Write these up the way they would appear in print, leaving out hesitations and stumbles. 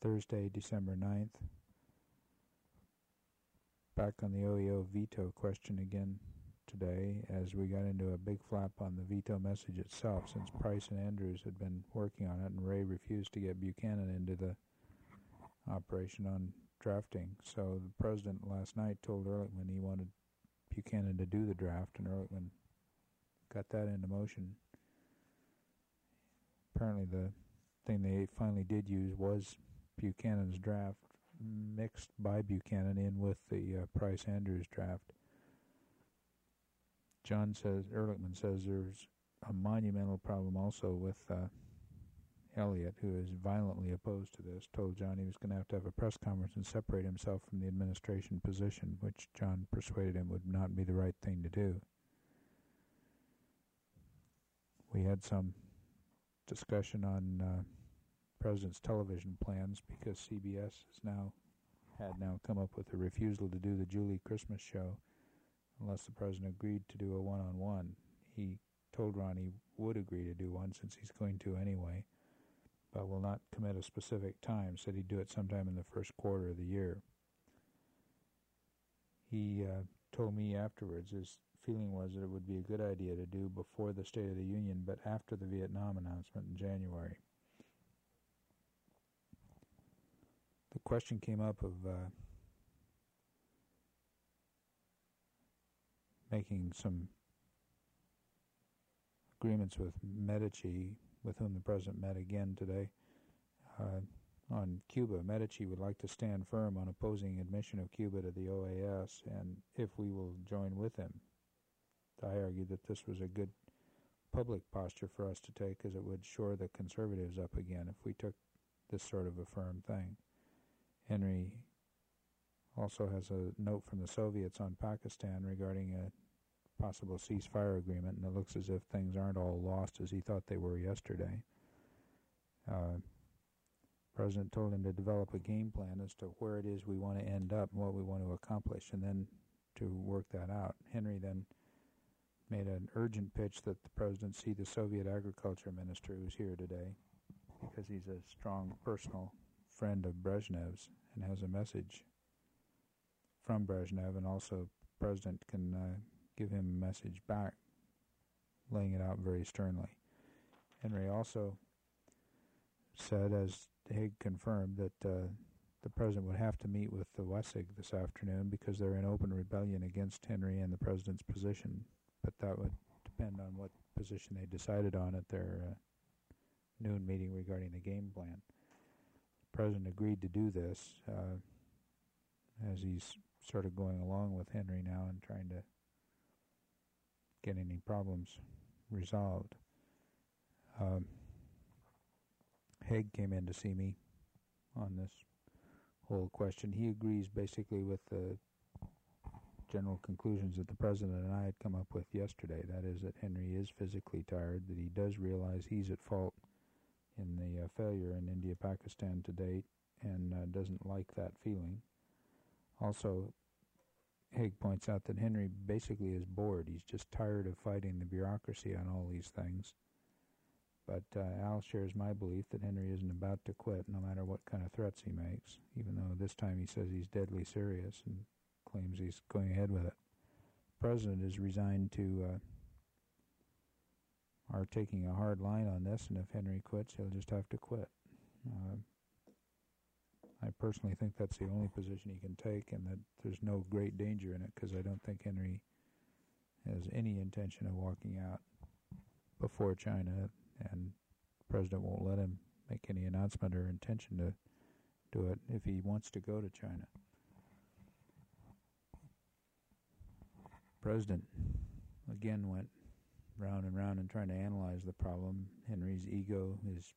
Thursday, December 9th. Back on the OEO veto question again today, as we got into a big flap on the veto message itself, since Price and Andrews had been working on it, and Ray refused to get Buchanan into the operation on drafting. So the president last night told Ehrlichman he wanted Buchanan to do the draft, and Ehrlichman got that into motion. Apparently the thing they finally did use was Buchanan's draft, mixed by Buchanan in with the Price-Andrews draft. Ehrlichman says there's a monumental problem also with Elliott, who is violently opposed to this, told John he was going to have a press conference and separate himself from the administration position, which John persuaded him would not be the right thing to do. We had some discussion on President's television plans, because CBS had now come up with a refusal to do the Julie Christmas show unless the President agreed to do a one-on-one. He told Ron he would agree to do one, since he's going to anyway, but will not commit a specific time. Said he'd do it sometime in the first quarter of the year. He told me afterwards his feeling was that it would be a good idea to do before the State of the Union, but after the Vietnam announcement in January. The question came up of making some agreements with Medici, with whom the President met again today, on Cuba. Medici would like to stand firm on opposing admission of Cuba to the OAS, and if we will join with him. I argued that this was a good public posture for us to take, because it would shore the conservatives up again if we took this sort of a firm thing. Henry also has a note from the Soviets on Pakistan regarding a possible ceasefire agreement, and it looks as if things aren't all lost as he thought they were yesterday. President told him to develop a game plan as to where it is we want to end up and what we want to accomplish, and then to work that out. Henry then made an urgent pitch that the President see the Soviet agriculture minister, who's here today, because he's a strong personal friend of Brezhnev's and has a message from Brezhnev, and also the President can give him a message back, laying it out very sternly. Henry also said, as Haig confirmed, that the President would have to meet with the Wessig this afternoon because they're in open rebellion against Henry and the President's position, but that would depend on what position they decided on at their noon meeting regarding the game plan. The President agreed to do this as he's sort of going along with Henry now and trying to get any problems resolved. Haig came in to see me on this whole question. He agrees basically with the general conclusions that the President and I had come up with yesterday. That is, that Henry is physically tired, that he does realize he's at fault in the failure in India-Pakistan to date, and doesn't like that feeling. Also, Haig points out that Henry basically is bored. He's just tired of fighting the bureaucracy on all these things. But Al shares my belief that Henry isn't about to quit, no matter what kind of threats he makes, even though this time he says he's deadly serious and claims he's going ahead with it. The President is resigned to are taking a hard line on this, and if Henry quits, he'll just have to quit. I personally think that's the only position he can take, and that there's no great danger in it, because I don't think Henry has any intention of walking out before China, and the President won't let him make any announcement or intention to do it if he wants to go to China. President again went round and round and trying to analyze the problem. Henry's ego, his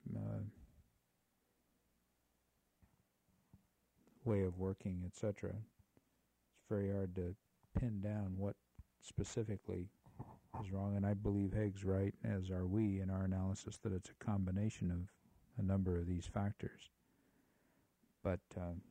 way of working, etc. It's very hard to pin down what specifically is wrong, and I believe Haig's right, as are we in our analysis, that it's a combination of a number of these factors. But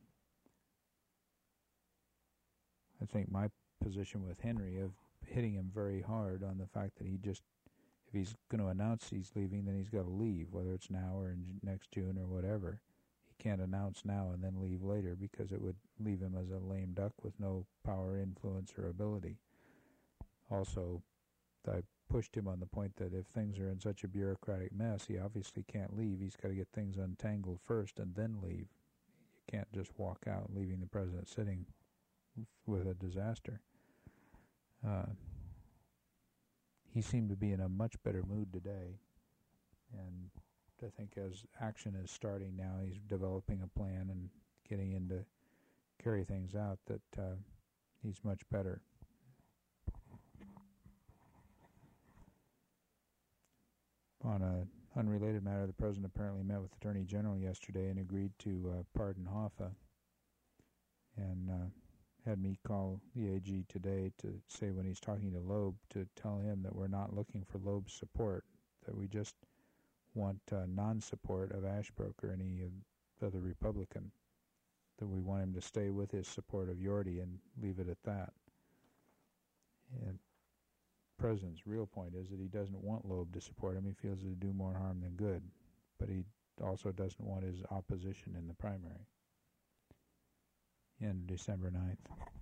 I think my position with Henry of hitting him very hard on the fact that if he's going to announce he's leaving, then he's got to leave, whether it's now or in next June or whatever. He can't announce now and then leave later, because it would leave him as a lame duck with no power, influence, or ability. Also, I pushed him on the point that if things are in such a bureaucratic mess, he obviously can't leave. He's got to get things untangled first and then leave. You can't just walk out, leaving the president sitting with a disaster. He seemed to be in a much better mood today, and I think as action is starting now, he's developing a plan and getting in to carry things out, that he's much better. On an unrelated matter, the president apparently met with the Attorney General yesterday and agreed to pardon Hoffa, and had me call the AG today to say, when he's talking to Loeb, to tell him that we're not looking for Loeb's support, that we just want non-support of Ashbrook or any other Republican, that we want him to stay with his support of Yorty and leave it at that. And the president's real point is that he doesn't want Loeb to support him. He feels it would do more harm than good, but he also doesn't want his opposition in the primary in December 9th.